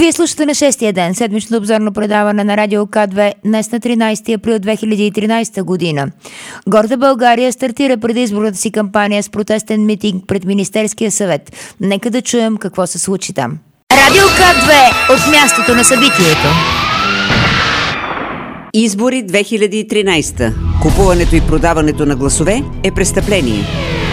Вие слушате на 6-я ден, седмичното обзорно предаване на Радио К2, днес на 13 април 2013 година. Горда България стартира предизборната си кампания с протестен митинг пред Министерския съвет. Нека да чуем какво се случи там. Радио К2 от мястото на събитието. Избори 2013. Купуването и продаването на гласове е престъпление.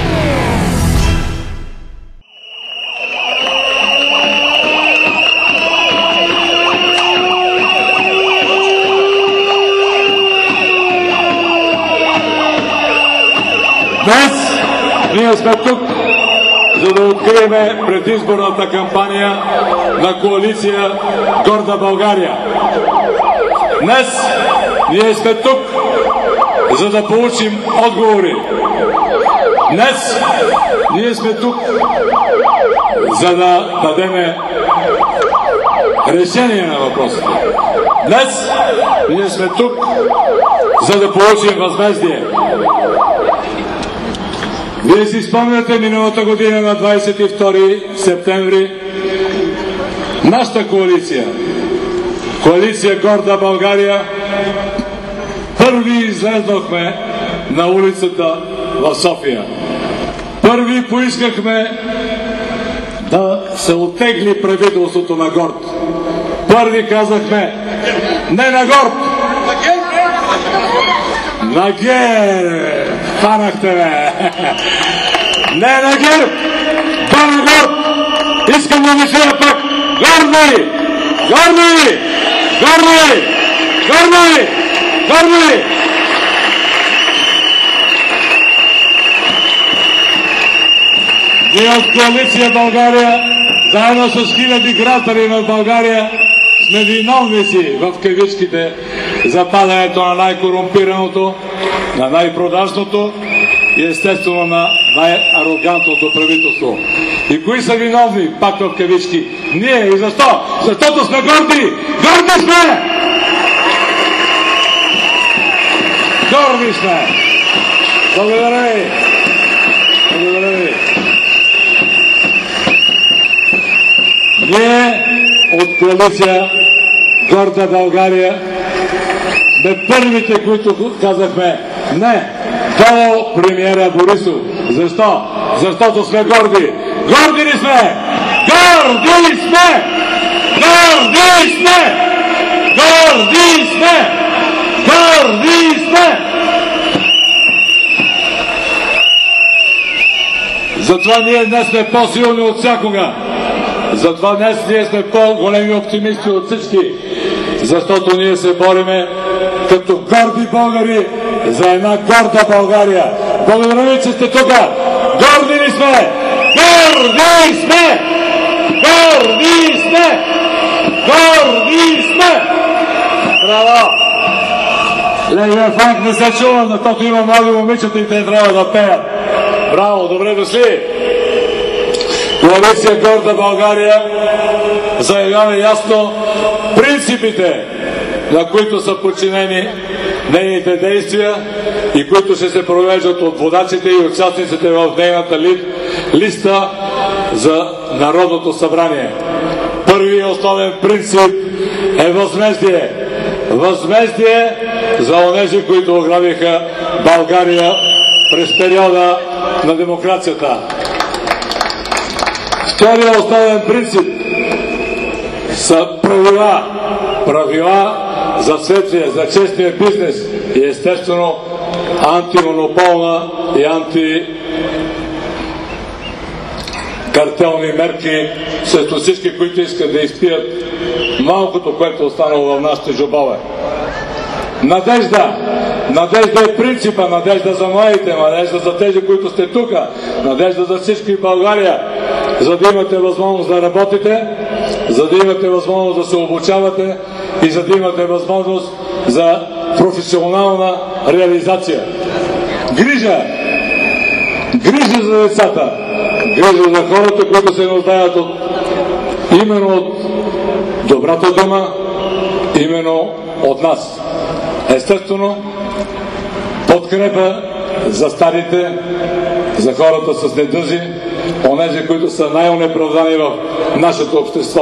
Днес ние сме тук, за да открием предизборната кампания на коалиция Горда България. Днес ние сме тук, за да получим отговори. Днес ние сме тук, за да дадем решение на въпросите. Днес ние сме тук, за да получим възмездие. Вие си спомняте миналата година на 22 септември нашата коалиция Горда България, първи излезнахме на улицата в София. Първи поискахме да се оттегли правителството на Горд. Първи казахме не на Горд, на ГЕРБ. Фанахте ме! Не на ГЕРБ! Да на Горд! Искам да ми чуя пак! Горди! Горди! Горди! Горди! Горди! Ние от коалиция България, заедно с хиляди граждани на България, сме виновници в кавичките за падането на най-корумпираното, на най-продажното и естествено на най-арогантното правителство. И кои са виновни, пак в кавички? Ние. И защо? Защото сме горди! Горди сме! Горди сме! Благодаря ви! Благодаря ви! Ние от коалиция Горда България сме първите, които казахме не до премиера Борисов. Защо? Защото сме горди. Горди ли сме? Горди сме! Горди сме! Горди сме! Горди сме! Затова ние днес сме по-силни от всякога. Затова днес ние сме по-големи оптимисти от всички. Защото ние се бориме като горди българи за една горда България. Благодаря ви, че сте тук. Горди ли сме? Горди сме! Горди сме! Горди сме! Браво! Левия фанк не се чува, защото има много момичета и те трябва да пеят. Браво, добре дошли! Коалиция Горда България заявява ясно принципите, на които са подчинени нейните действия и които ще се провеждат от водачите и участниците в нейната листа за Народното събрание. Първият основен принцип е възмездие. Възмездие за онези, които ограбиха България през периода на демокрацията. Вторият основен принцип са правила за светлия, за честния бизнес и естествено антимонополна и антикартелни мерки срещу всички, които искат да изпият малкото, което е останало в нашите джобове. Надежда! Надежда е принципа, надежда за младите, надежда за тези, които сте тук, надежда за всички в България, за да имате възможност да работите, за да имате възможност да се обучавате и за да имате възможност за професионална реализация. Грижа! Грижа за децата, грижа за хората, които се нуждаят именно от добрата дума, именно от нас. Естествено, подкрепа за старите, за хората с недъзи, онези, които са най-онеправдани в нашето общество.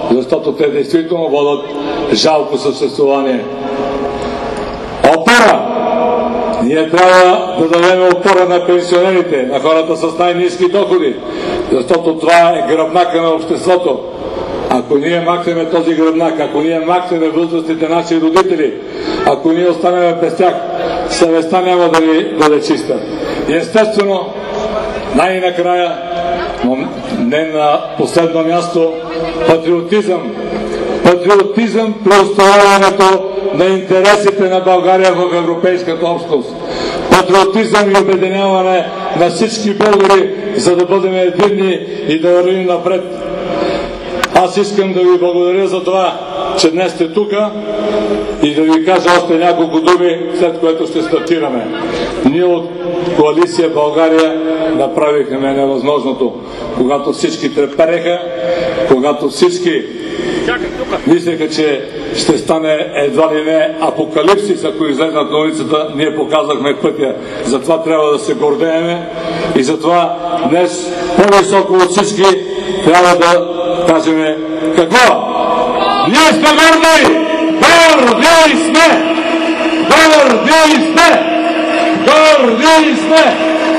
защото те действително водят жалко съществуване. Опора! Ние трябва да дадем опора на пенсионерите, на хората с най-ниски доходи, защото това е гръбнака на обществото. Ако ние махнем този гръбнак, ако ние махнем възрастните наши родители, ако ние останем без тях, съвестта няма да ни бъде чиста. И естествено, най-накрая, но не на последно място, патриотизъм. Патриотизъм при устояването на интересите на България в Европейската общност. Патриотизъм и обединяване на всички българи, за да бъдем единни и да вървим напред. Аз искам да ви благодаря за това, че днес сте тук и да ви кажа още няколко думи, след което ще стартираме. Ние от Коалиция България направихме невъзможното, когато всички трепереха, когато всички мислеха, че ще стане едва ли не апокалипсис, ако излезнат на улицата, ние показахме пътя. Затова трябва да се гордееме и затова днес по-високо от всички трябва да кажем какво? Ние сме горди! Горди сме! Горди сме! Горди сме!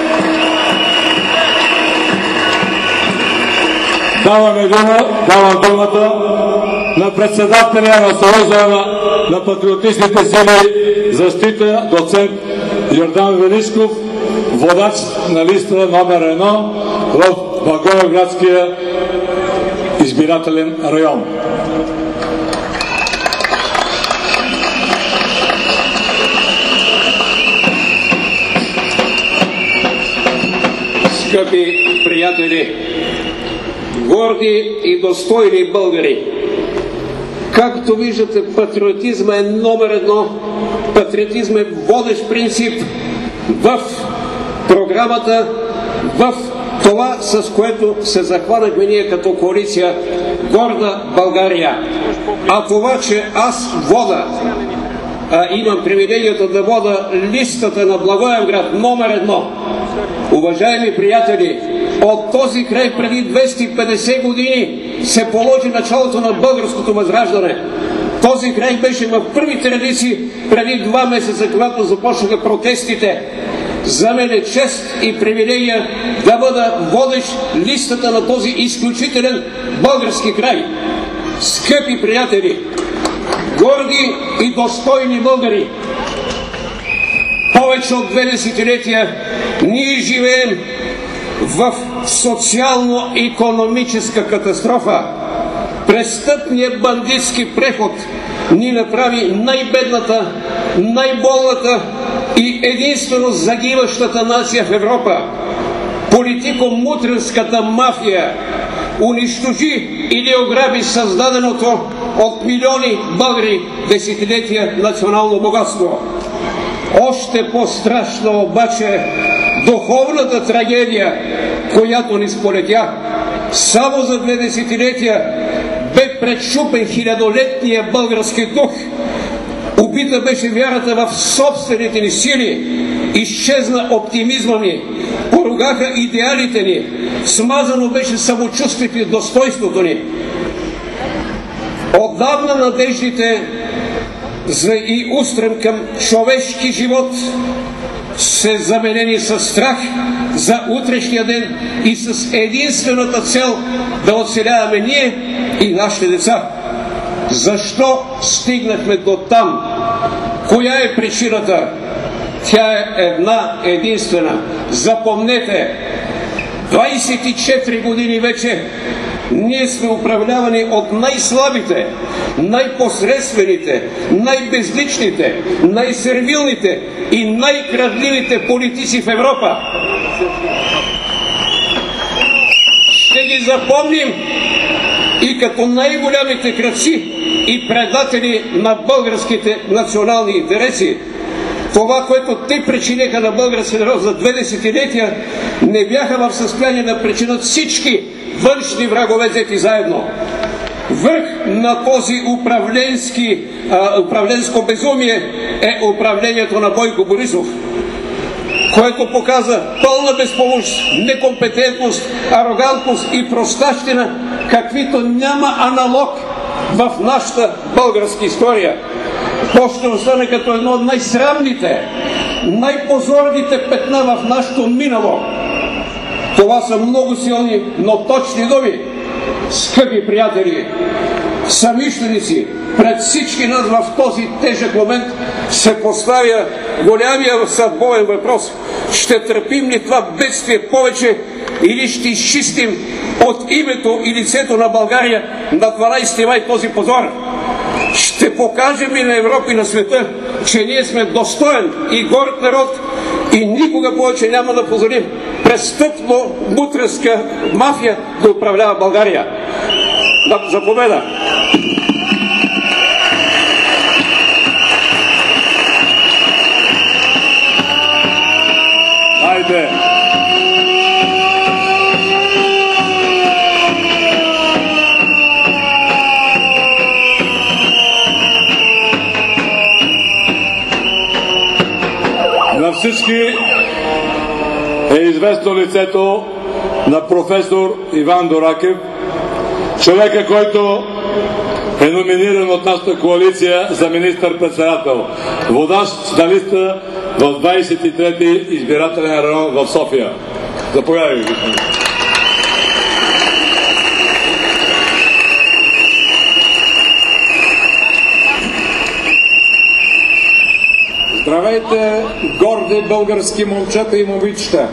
Давам думата на председателя на Съюза на патриотичните сили защита, доцент Йордан Величков, водач на листа номер 1 в Благоевградския избирателен район. Скъпи приятели, горди и достойни българи, както виждате, патриотизма е номер 1, патриотизма е водещ принцип в програмата, в това, с което се захванахме ние като коалиция Горда България. А това, че аз вода, имам привилегията да вода листата на Благоевград номер 1. Уважаеми приятели, от този край преди 250 години се положи началото на българското възраждане. Този край беше в първите редици преди 2 месеца, когато започнаха протестите. За мен е чест и привилегия да бъда водещ листата на този изключителен български край. Скъпи приятели, горди и достойни българи, повече от 2 десетилетия ние живеем в социално-икономическа катастрофа. Престъпният бандитски преход ни направи най-бедната, най-болната и единствено загиващата нация в Европа. Политико-мутренската мафия унищожи или ограби създаденото от милиони българи десетилетия национално богатство. Още по-страшно обаче духовната трагедия, която ни сполетя. Само за 2 десетилетия бе пречупен хилядолетния български дух. Убита беше вярата в собствените ни сили, изчезна оптимизма ни, поругаха идеалите ни, смазано беше самочувствието и достойството ни. Отдавна надеждите за и устрем към човешки живот се заменени с страх за утрешния ден и с единствената цел да оцеляваме ние и нашите деца. Защо стигнахме до там? Коя е причината? Тя е една единствена. Запомнете, 24 години вече ние сме управлявани от най-слабите, най-посредствените, най-безличните, най-сервилните и най-крадливите политици в Европа. Ще ги запомним и като най-голямите крадци и предатели на българските национални интереси. Това, което те причиниха на българския народ за 2 десетилетия, не бяха в състояние да причинят всички външни врагове взети заедно. Върх на този управленско безумие е управлението на Бойко Борисов. което показа пълна безпомощ, некомпетентност, арогантност и простащина, каквито няма аналог в нашата българска история. То ще остане като едно от най-срамните, най-позорните петна в нашето минало. Това са много силни, но точни думи. Скъпи приятели, съмишленици, пред всички нас в този тежък момент се поставя голямия съдбовен въпрос. Ще търпим ли това бедствие повече или ще изчистим от името и лицето на България на 12 май този позор? Ще покажем ли на Европа и на света, че ние сме достоен и горд народ и никога повече няма да позволим престъпно-мутренска мафия да управлява България? За победа! Хайде! На всички е известно лицето на професор Иван Доракев, човека, който е номиниран от нашата коалиция за министър-председател, водащ на листа в 23-ти избирателен район в София. Заповядайте, господин. Здравейте, горди български момчета и момичета!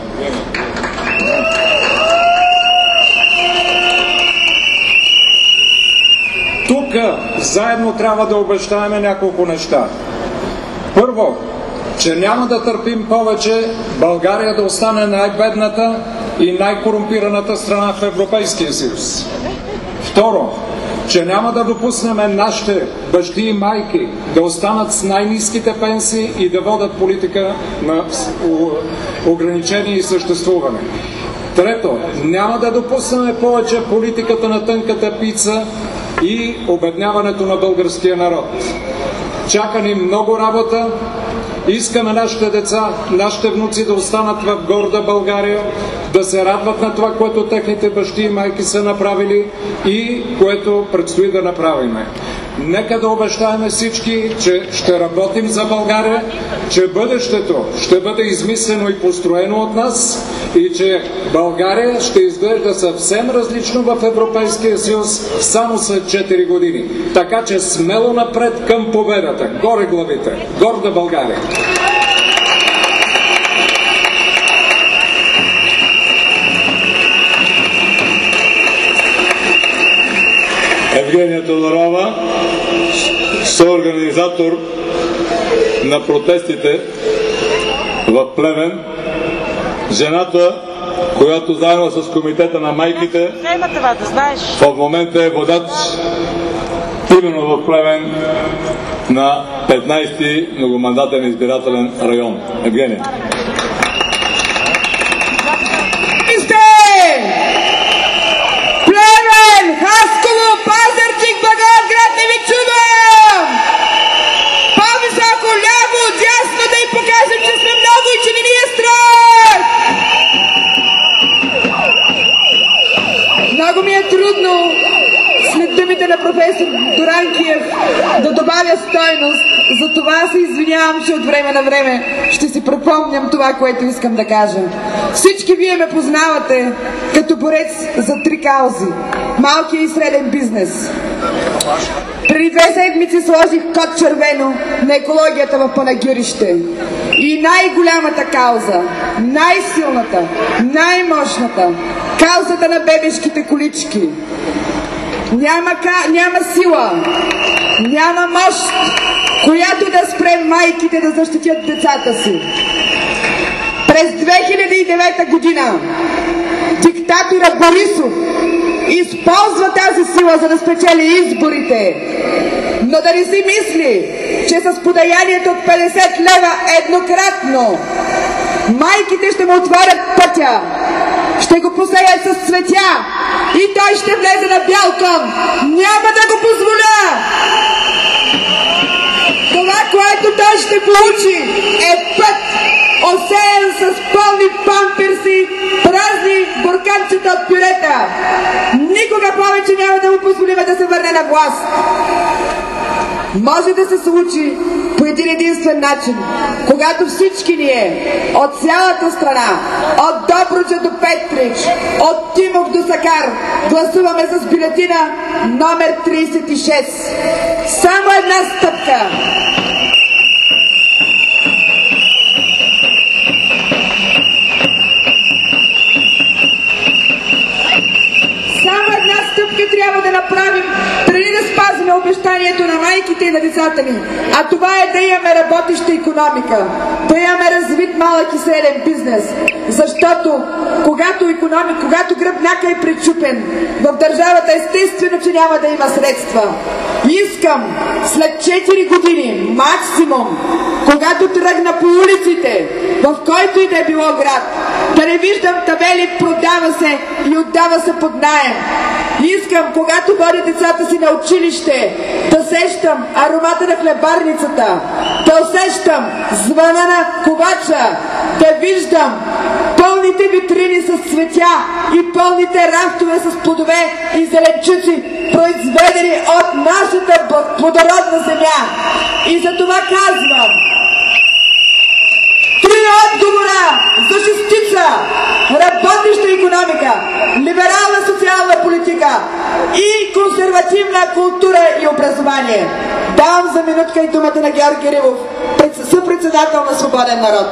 Тук заедно трябва да обещаем няколко неща. Първо, че няма да търпим повече България да остане най-бедната и най-корумпираната страна в Европейския съюз. Второ, че няма да допуснем нашите бащи и майки да останат с най-ниските пенсии и да водят политика на ограничение и съществуване. Трето, няма да допуснем повече политиката на тънката пица и обедняването на българския народ. Чака ни много работа. Искаме нашите деца, нашите внуци да останат в горда България, да се радват на това, което техните бащи и майки са направили и което предстои да направим. Нека да обещаем всички, че ще работим за България, че бъдещето ще бъде измислено и построено от нас и че България ще изглежда съвсем различно в Европейския съюз само след 4 години. Така че смело напред към победата. Горе главите! Горда България! Евгения Тодорова, съорганизатор на протестите в Плевен, жената, която заедно с комитета на майките в момента е водач именно в Плевен на 15-ти многомандатен избирателен район. Евгения. Много ми е трудно след думите на професор Доранкиев да добавя стойност, затова се извинявам, че от време на време ще си припомням това, което искам да кажа. Всички вие ме познавате като борец за 3 каузи – малкия и среден бизнес. Преди 2 седмици сложих код червено на екологията в Панагюрище. И най-голямата кауза, най-силната, най-мощната, каузата на бебешките колички. Няма сила, няма мощ, която да спре майките да защитят децата си. През 2009 година диктатора Борисов използва тази сила, за да спечели изборите. Но да не си мисли, че с подаянието от 50 лева еднократно майките ще му отворят пътя, ще го посеят с цветя и той ще влезе на бял кон. Няма да го позволя! Това, което той ще получи, е път, осеян с никога повече няма да му позволим да се върне на власт. Може да се случи по един единствен начин, когато всички ние, от цялата страна, от Добруджа до Петрич, от Тимок до Сакар, гласуваме с бюлетина номер 36. Само една стъпка. Само една стъпка трябва да направим, преди да спазим обещанието на майките и на децата ни. А това е да имаме работеща икономика, да имаме развит малък и среден бизнес. Защото когато гръбнака е пречупен, в държавата естествено, че няма да има средства. Искам след 4 години максимум, когато тръгна по улиците, в който и да е било град, да не виждам табели "продава се" и "отдава се под наем". Искам, когато водя децата си на училище, да сещам аромата на хлебарницата, да усещам звъна на ковача, да виждам пълните витрини с цветя и пълните рафтове с плодове и зеленчуци, произведени от нашата плодородна земя. И за това казвам: 3 отговора за шестица: работеща икономика, либерална социална политика и консервативна култура и образование. Давам за минутка и думата на Георги Ривов, съпредседател на Свободен народ.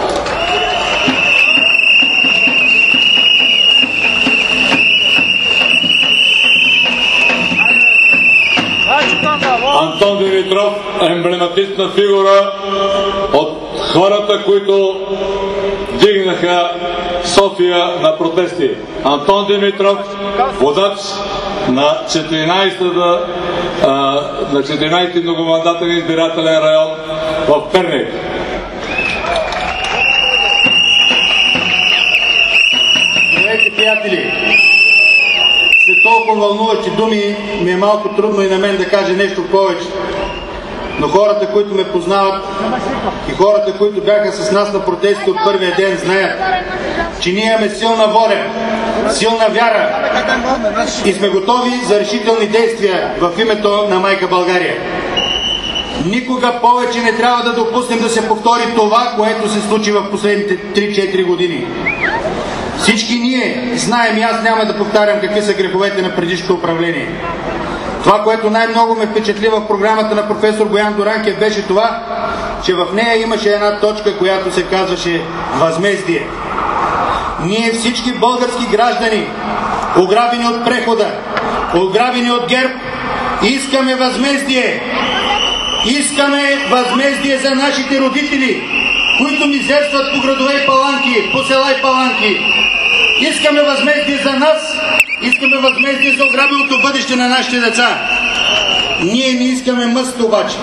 Антон Димитров, емблематична фигура от хората, които дигнаха София на протести. Антон Димитров, водач на 14-ти многомандатен избирателен район в Перник. Здравейте, приятели! След толкова вълнуващи думи ми е малко трудно и на мен да кажа нещо повече. Но хората, които ме познават и хората, които бяха с нас на протести от първия ден, знаят, че ние имаме силна воля, силна вяра и сме готови за решителни действия в името на майка България. Никога повече не трябва да допуснем да се повтори това, което се случи в последните 3-4 години. Всички ние знаем, и аз няма да повтарям какви са греховете на предишното управление. Това, което най-много ме впечатли в програмата на професор Боян Дуранкев, беше това, че в нея имаше една точка, която се казваше възмездие. Ние всички български граждани, ограбени от прехода, ограбени от ГЕРБ, искаме възмездие. Искаме възмездие за нашите родители, които мизерстват по градове и паланки, по села и паланки. Искаме възмездие за нас, искаме възмездие за ограбеното бъдеще на нашите деца. Ние не искаме мъст обаче.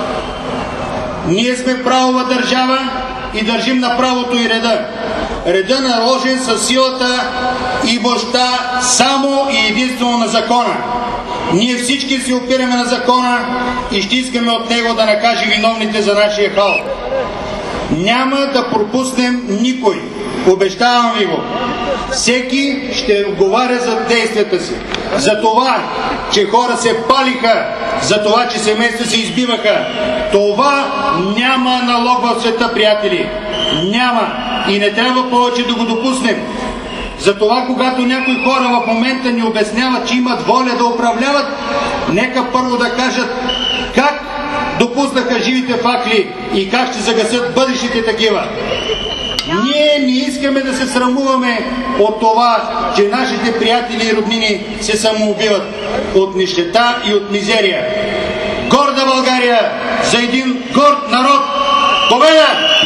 Ние сме правова държава и държим на правото и реда. Реда наложен със силата и мощта само и единствено на закона. Ние всички се опираме на закона и ще искаме от него да накаже виновните за нашия хал. Няма да пропуснем никой. Обещавам ви го. Всеки ще отговаря за действията си. За това, че хора се палиха, за това, че семейства се избиваха. Това няма налог в света, приятели. Няма. И не трябва повече да го допуснем. Затова, когато някои хора в момента ни обясняват, че имат воля да управляват, нека първо да кажат как допуснаха живите факли и как ще загасят бъдещите такива. Ние не искаме да се срамуваме от това, че нашите приятели и роднини се самоубиват от нищета и от мизерия. Горда България за един горд народ! Победа!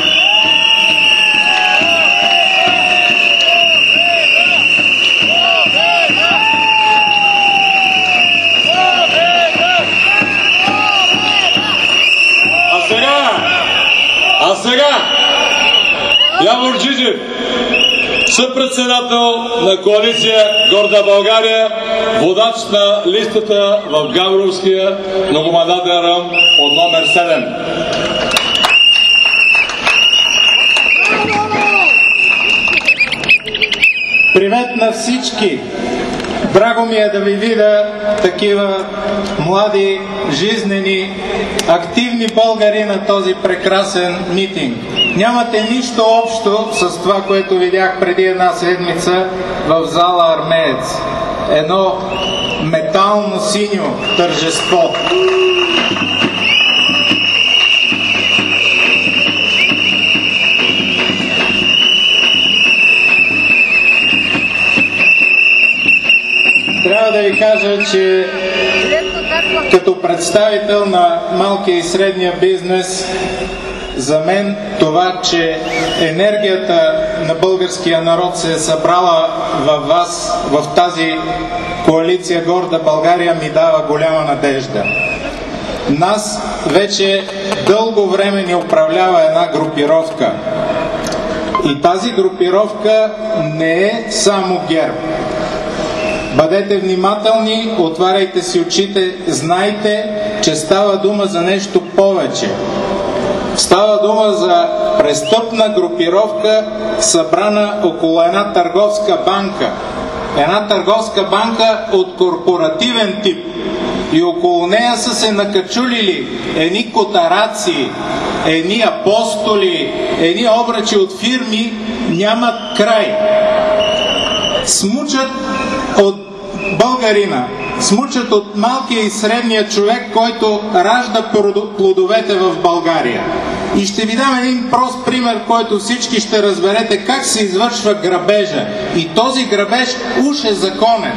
А сега Явор Джиджев, съпредседател на коалиция Горда България, водач на листата в Габровския многомандатен район под номер 7. Привет на всички! Драго ми е да ви видя такива млади, жизнени, активни българи на този прекрасен митинг. Нямате нищо общо с това, което видях преди една седмица в зала Армеец. Едно метално синьо тържество. Трябва да ви кажа, че като представител на малкия и средния бизнес, за мен това, че енергията на българския народ се е събрала във вас, в тази коалиция Горда България, ми дава голяма надежда. Нас вече дълго време ни управлява една групировка. И тази групировка не е само ГЕРБ. Бъдете внимателни, отваряйте си очите, знайте, че става дума за нещо повече. Става дума за престъпна групировка, събрана около една търговска банка. Една търговска банка от корпоративен тип. И около нея са се накачулили едни котараци, едни апостоли, едни обръчи от фирми, нямат край. Смучат от българина, смучат от малкия и средния човек, който ражда плодовете в България. И ще ви дам един прост пример, който всички ще разберете как се извършва грабежа. И този грабеж уж е законен.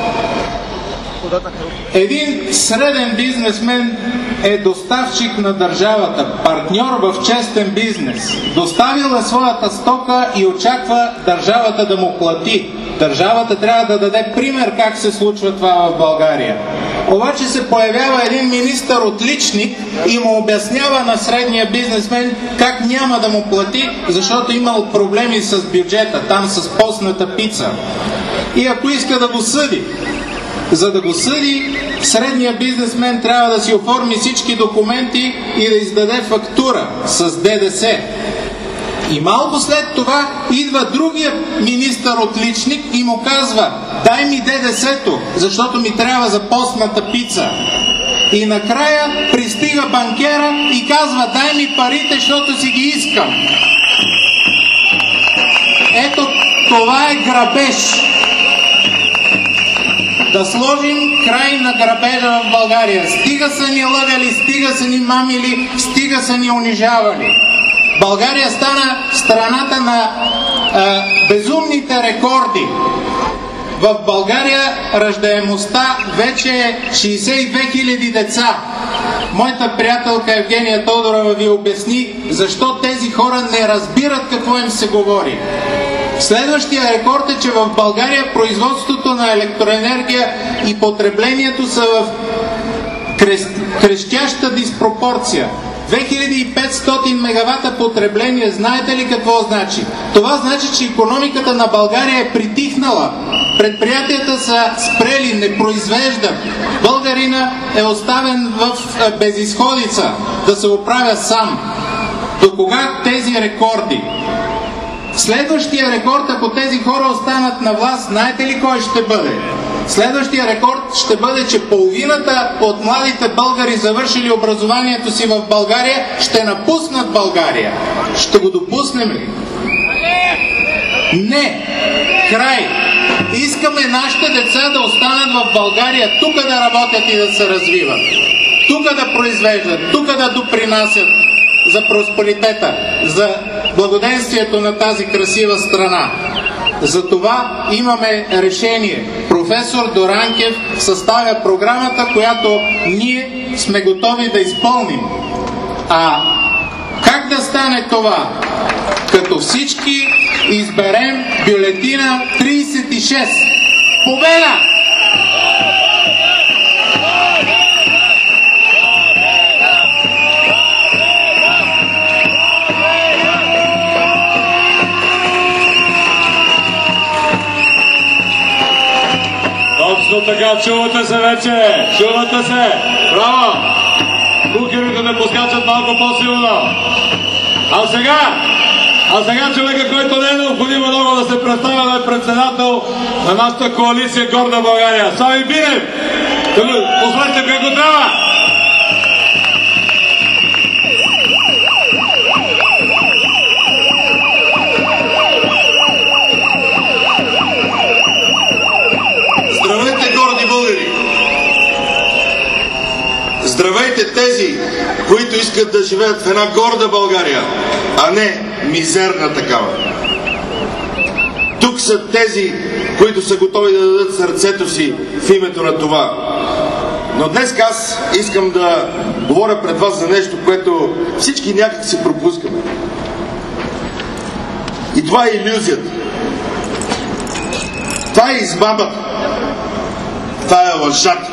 Един среден бизнесмен е доставчик на държавата, партньор в честен бизнес. Доставил е своята стока и очаква държавата да му плати. Държавата трябва да даде пример как се случва това в България. Обаче се появява един министър отличник и му обяснява на средния бизнесмен как няма да му плати, защото имал проблеми с бюджета, там с постната пица. И ако иска да го съди, за да го съди, средният бизнесмен трябва да си оформи всички документи и да издаде фактура с ДДС. И малко след това идва другия министър отличник и му казва: дай ми ДДС-то, защото ми трябва за постната пица. И накрая пристига банкера и казва: дай ми парите, защото си ги искам. Ето, това е грабеж. Да сложим край на грабежа в България. Стига са ни лъгали, стига са ни мамили, стига са ни унижавали. България стана страната на безумните рекорди. В България раждаемостта вече е 62 000 деца. Моята приятелка Евгения Тодорова ви обясни защо тези хора не разбират какво им се говори. Следващия рекорд е, че в България производството на електроенергия и потреблението са в крещяща диспропорция. 2500 мегавата потребление, знаете ли какво значи? Това значи, че икономиката на България е притихнала. Предприятията са спрели, не произвеждат. Българина е оставен в безизходица, да се оправя сам. До кога тези рекорди? Следващия рекорд, ако тези хора останат на власт, знаете ли кой ще бъде? Следващия рекорд ще бъде, че половината от младите българи, завършили образованието си в България, ще напуснат България. Ще го допуснем ли? Не! Край! Искаме нашите деца да останат в България, тук да работят и да се развиват. Тук да произвеждат, тук да допринасят за просперитета, за благоденствието на тази красива страна. За това имаме решение. Професор Доранкев съставя програмата, която ние сме готови да изпълним. А как да стане това? Като всички изберем бюлетина 36. Победа! Точно така, чувате се вече! Чувате се! Браво! Кукерите да поскачат малко по-силно. А А сега човека, който не е необходимо много да се представя да е председател на нашата коалиция Горда България. Слави Бинев! Послушайте kako трябва! Здравейте, горди българи! Здравейте тези, които искат да живеят в една горда България, а не мизерна такава. Тук са тези, които са готови да дадат сърцето си в името на това. Но днес аз искам да говоря пред вас за нещо, което всички някак си пропускаме. И това е илюзията. Това е измамата. Това е лъжата.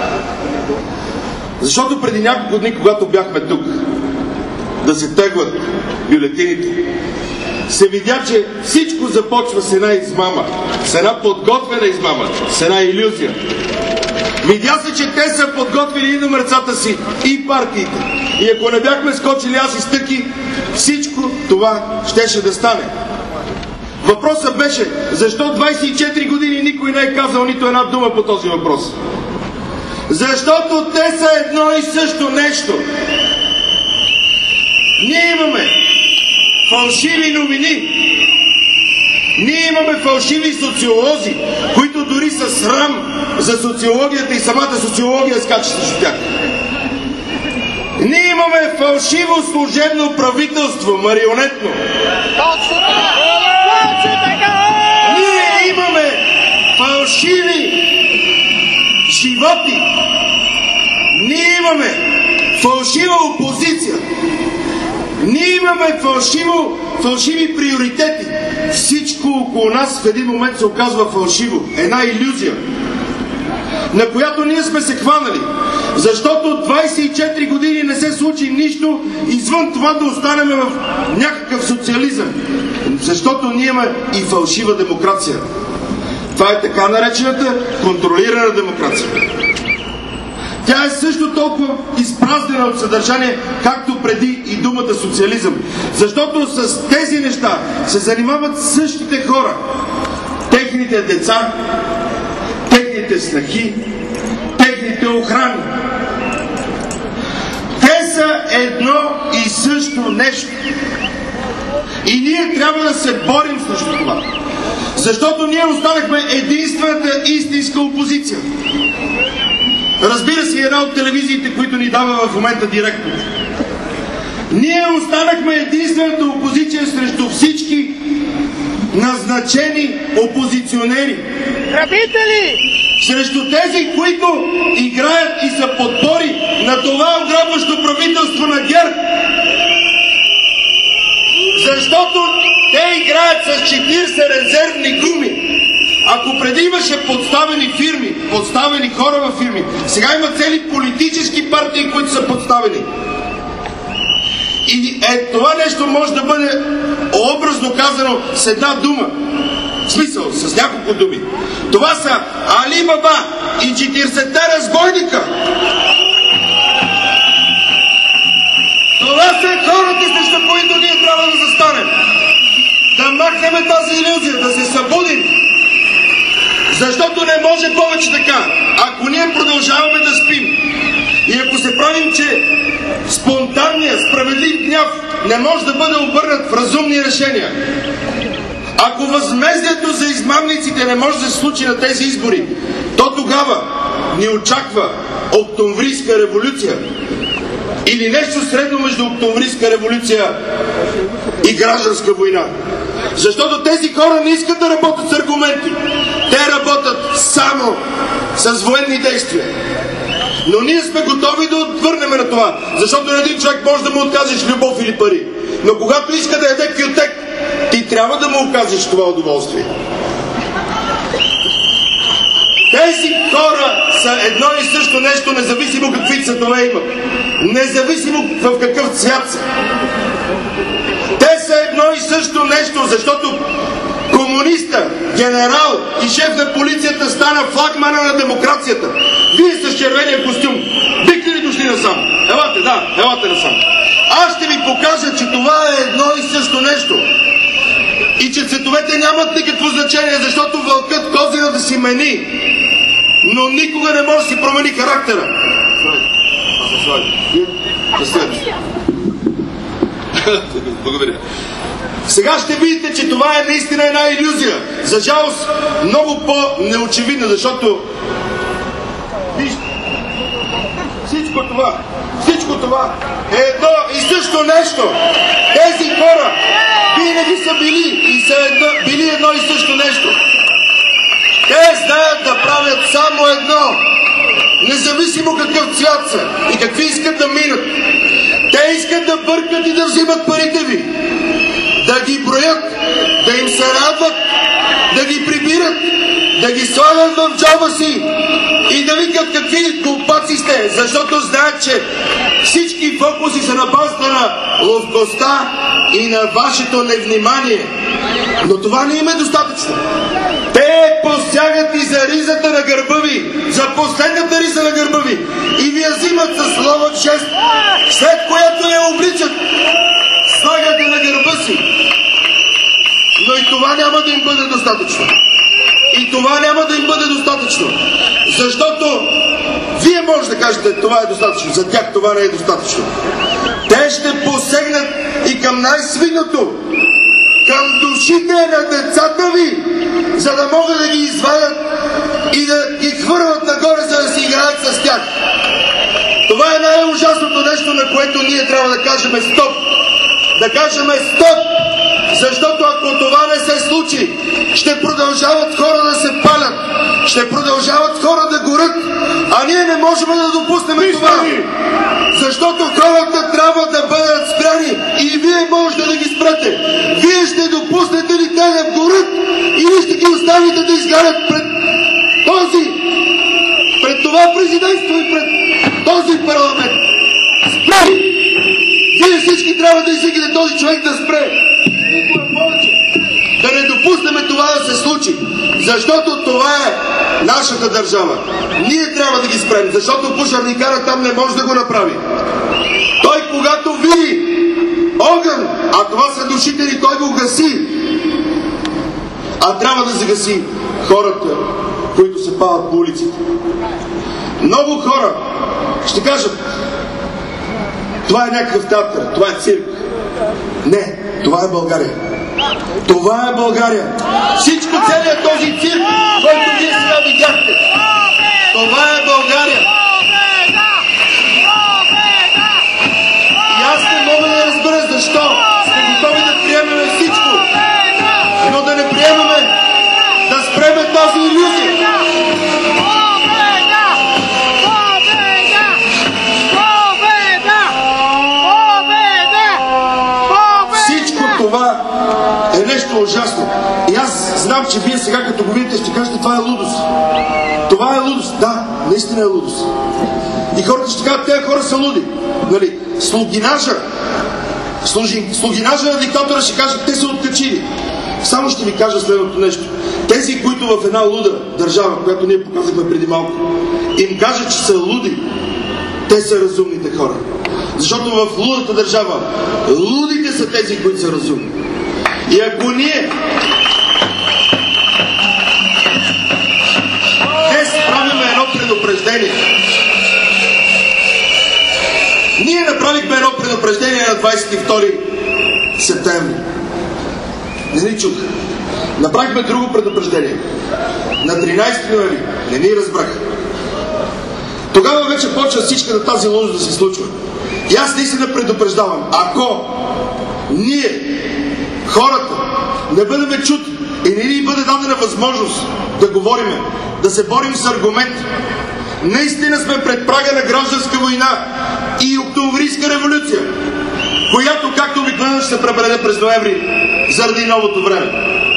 Защото преди няколко дни, когато бяхме тук да се теглят бюлетините, се видя, че всичко започва с една измама, с една подготвена измама, с една илюзия. Видя се, че те са подготвили и номерцата си, и партиите. И ако не бяхме скочили аз и Стъки, всичко това щеше да стане. Въпросът беше, защо 24 години никой не е казал нито една дума по този въпрос? Защото те са едно и също нещо. Ние имаме фалшиви новини. Ние имаме фалшиви социолози, които дори са срам за социологията и самата социология скача срещу тях. Ние имаме фалшиво служебно правителство, марионетно. Ние имаме фалшиви животи. Ние имаме фалшива опозиция. Ние имаме фалшиви приоритети. Всичко около нас в един момент се оказва фалшиво. Една илюзия, на която ние сме се хванали. Защото 24 години не се случи нищо извън това да останем в някакъв социализъм. Защото ние имаме и фалшива демокрация. Това е така наречената контролирана демокрация. Тя е също толкова изпразнена от съдържание, както преди и думата социализъм. Защото с тези неща се занимават същите хора. Техните деца, техните снахи, техните охрани. Те са едно и също нещо. И ние трябва да се борим срещу това. Защото ние останахме единствената истинска опозиция. Разбира се, една от телевизиите, които ни дава в момента директно. Ние останахме единствената опозиция срещу всички назначени опозиционери. Грабители! Срещу тези, които играят и са подпори на това ограбващо правителство на ГЕРБ. Защото те играят с 40 резервни гуми. Ако преди имаше подставени фирми, подставени хора във фирми, сега има цели политически партии, които са подставени. И това нещо може да бъде образно казано с една дума. В смисъл, с няколко думи. Това са Али Баба и 40-те разбойника. Това са хората, срещу които ние трябва да застанем. Да махнем тази илюзия, да се събудим. Защото не може повече така. Ако ние продължаваме да спим и ако се правим, че спонтанният, справедлив гняв не може да бъде обърнат в разумни решения, ако възмездието за измамниците не може да се случи на тези избори, то тогава ни очаква октомврийска революция или нещо средно между октомврийска революция и гражданска война. Защото тези хора не искат да работят с аргументи. Те работят само с военни действия. Но ние сме готови да отвърнем на това. Защото на един човек може да му откажеш любов или пари. Но когато иска да яде кютек, ти трябва да му окажеш това удоволствие. Тези хора са едно и също нещо, независимо какви цветове имат. Независимо в какъв цвят са. Те са едно и също нещо, защото комуниста, генерал и шеф на полицията стана флагмана на демокрацията. Вие с червения костюм, бихте ли дошли насам? Елате, да, елате насам. Аз ще ви покажа, че това е едно и също нещо. и че цветовете нямат никакво значение, защото вълкът козира да си мени, но никога не може да си промени характера. Благодаря. Сега ще видите, че това е наистина една илюзия. За жалост, много по-неочевидна, защото всичко това е едно и също нещо. Тези хора винаги са били едно и също нещо. Те знаят да правят само едно, независимо какъв цвят са и какви искат да минат. Те искат да бъркат и да взимат парите ви, да ги броят, да им се радват, да ги прибират, да ги слагат в джоба си и да викат какви глупаци сте, защото знаят, че всички фокуси са на базата на ловкостта и на вашето невнимание. Но това не им е достатъчно. Те посягат и за ризата на гърба ви, за последната риза на гърба ви, и ви я взимат с ловът жест, след което я обличат, слагат я на гърба си. Но и това няма да им бъде достатъчно. И това няма да им бъде достатъчно. Защото вие може да кажете, това е достатъчно, за тях това не е достатъчно. Те ще посегнат и към най-свиното, към душите на децата ви, за да могат да ги извадят и да ги хвърват нагоре, за да си играят с тях. Това е най-ужасното нещо, на което ние трябва да кажем стоп. Да кажем стоп, защото ако това не се случи, ще продължават хора да се палят, ще продължават хора да горят, а ние не можем да допуснем това. Защото хората трябва да бъдат спряни и вие можете да ги спрете. Вие ще допуснете ли те да горят или ще ги оставите да изгарят пред това президентство и пред този парламент? Спряни! Вие всички трябва да изиграте този човек да спре. Никога повече. Да не допуснем това да се случи. Защото това е нашата държава. Ние трябва да ги спрем, защото пожарникара там не може да го направи. Той, когато види огън, а това са душители, той го гаси. А трябва да загаси хората, които се палят по улиците. Много хора ще кажат, това е някакъв театър, това е цирк. Не, това е България. Това е България. Всичко, целият този цирк, който вие сега видяхте, това е България. И аз не мога да разбера защо сме готови да приемем всичко, но да не приемаме да спреме тази илюзия. Всичко това е нещо ужасно. И аз знам, че вие сега, като го видите, ще кажете, това е лудост. Това е лудост. Да, наистина е лудост. И хората ще кажат, тези хора са луди. Нали? Слугинажа на диктатора ще кажат, те са откачили. Само ще ви кажа следното нещо. Тези, които в една луда държава, която ние показахме преди малко, им кажат, че са луди, те са разумните хора. Защото в лудата държава лудите са тези, които са разумни. И ако ние днес правим едно предупреждение, ние направихме едно предупреждение на 22 септември. Не ни чуха. Направихме друго предупреждение. На 13 ноември. Не ни разбраха. Тогава вече почва всичката тази лудост да се случва. И аз наистина предупреждавам, ако ние, хората, не бъдем чути и не ни бъде дадена възможност да говорим, да се борим с аргумент, наистина сме пред прага на гражданска война и октомврийска революция, която, както обикновено, ще се пребреде през ноември заради новото време.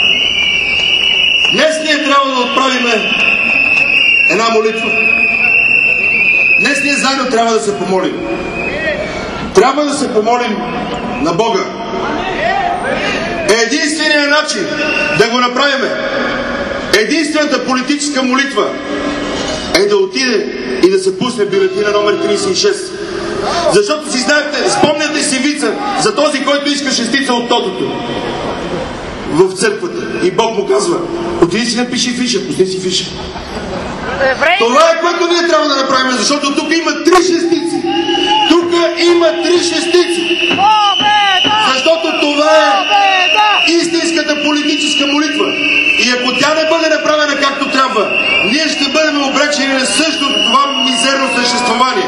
Днес ние трябва да отправим една молитва. Днес ние заедно трябва да се помолим. Трябва да се помолим на Бога. Единственият начин да го направим, единствената политическа молитва е да отиде и да се пусне бюлетина номер 36. Защото си знаете, спомняте си вица за този, който иска шестица от тотото. в църквата и Бог му казва: отиди си напиши фиша, пусни си фиша. Това е което ние трябва да направим, защото тук има 3 шестици. Тук има 3 шестици. Защото това е истинската политическа молитва. И ако тя не бъде направена както трябва, ние ще бъдем обречени на същото това мизерно съществуване.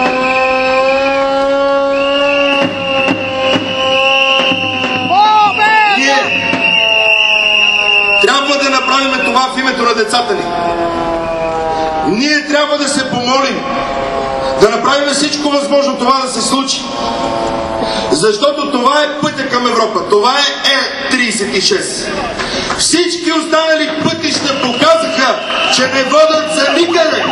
Ние трябва да направим това в името на децата ни. Ние трябва да се помолим, да направим всичко възможно това да се случи. Защото това е пътя към Европа. Това е Е36. Всички останали пътища показаха, че не водят за никъде.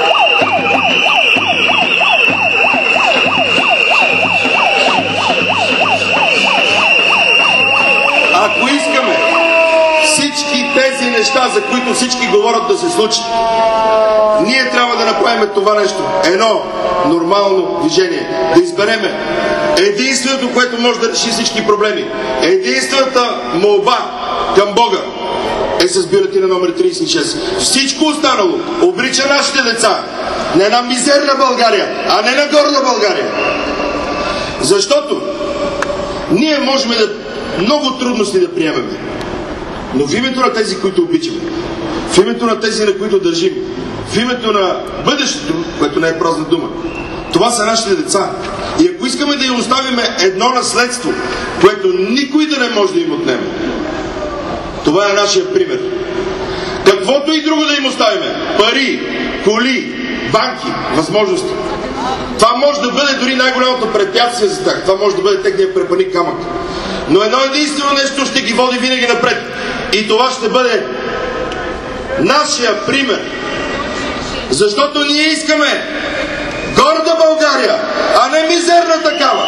Ако искаме всички тези неща, за които всички говорят, да се случат, ние трябва да направим това нещо. Едно нормално движение. Да избереме единственото, което може да реши всички проблеми. Единствената молба към Бога е с бюлетина номер 36. Всичко останало обрича нашите деца не на мизерна България, а не на горда България. Защото ние можем да много трудности да приемем. Но в името на тези, които обичаме, в името на тези, на които държим, в името на бъдещето, което не е празна дума, това са нашите деца. И ако искаме да им оставим едно наследство, което никой да не може да им отнеме, това е нашия пример. Каквото и друго да им оставим, пари, коли, банки, възможности, това може да бъде дори най-голямото препятствие за тях. Това може да бъде техният препъник камък. Но едно единствено нещо ще ги води винаги напред. И това ще бъде нашия пример. Защото ние искаме горда България, а не мизерна такава.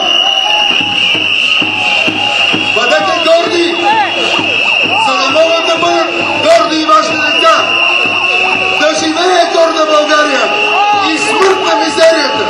Бъдете горди, за да могат да бъдат горди и вашите деца. Да живее горда България и смърт на мизерията.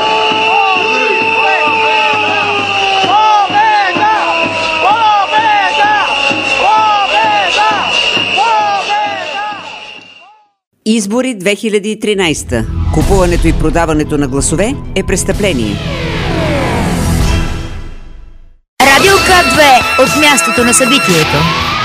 Избори 2013. Купуването и продаването на гласове е престъпление. Радио К2 от мястото на събитието.